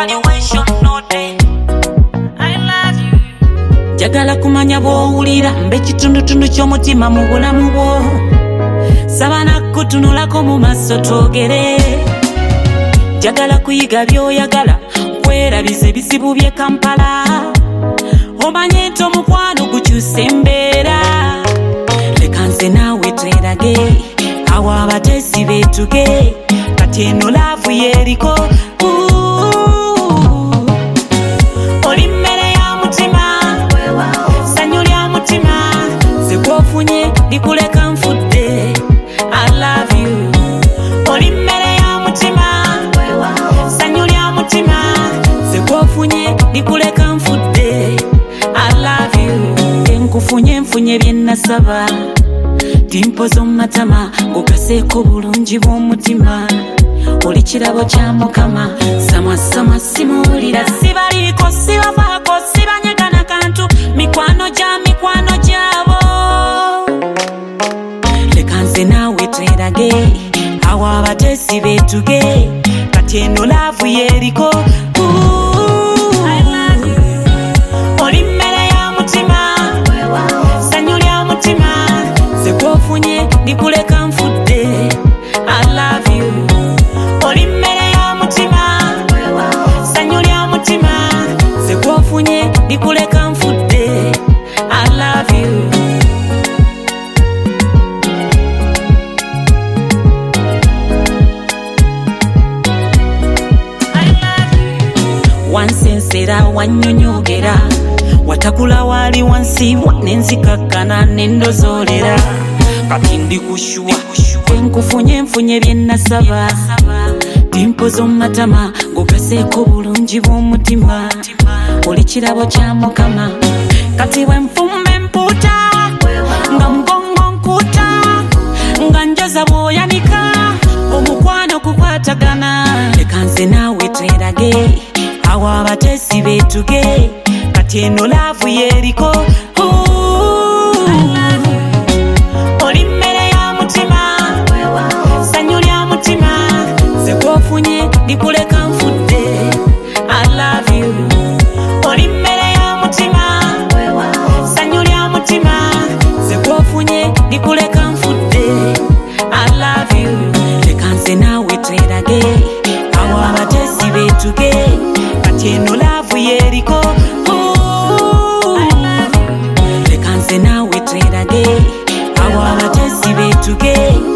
evaluation note. I love you. Jagala kumanya bw'owulira mbe kitundutundu ky'omutima mu bulamu bwo. Saba nakutunulako mu maaso twogere. Jagala kuyiga by'oyagala kwerabiza ebizibu by'e Kampala. Omanye nti omukwano gukyusa embeera. Leka nze naawe twerage awo abateesi beetuge. Kati eno laavu yeriko. Oli mmere ya mutima, ssanyu lya mutima. Ze gw'ofunye likuleka nfudde. I love you. Oli mmere ya mutima, ssanyu lya mutima. Ze gw'ofunye likuleka nfudde. I love you. Enkufunye nfunye bye nasaba. Dimpozo matama ngukaseeko bulungi bw'omutima. Oli kirabo kya Mukama. Sama simuwulira sibaliiko sibafaako sibanyegana kantu. Mikwano gyabo. Leka nze naawe twerage awo abateesi beetuge. Kati eno laavu yeriko. Oli mmere ya mutima, ssanyu lya mutima. Ze gw'ofunye likuleka nfudde. I love you. Oli mmere ya mutima, ssanyu lya mutima. Ze gw'ofunye likuleka nfudde. I love you. Wansensera wannyonyogera. Watakula wali wansi wanenzikakkana nendozoolera. Kati ndi kushuwa enkufunye nfunye bye nasaba. Dimpozo matama ngukaseeko bulungi bw'omutima. Oli kirabo kya Mukama. Kati bwe nfumba empuuta nga mugongo nkuuta nga njoza bw'oyanika omukwano kukwatagana. Leka nze naawe twerage awo abateesi beetuge. Kati eno laavu yeriko. Oli mmere ya mutima, ssanyu lya mutima. Ze gw'ofunye likuleka nfudde. I love you. Oli mmere ya mutima, ssanyu lya mutima. Ze gw'ofunye likuleka nfudde. I love you. Leka nze naawe twerage awo abateesi beetuge. Kati eno laavu yeriko. Leka nze naawe twerage awo abateesi beetuge.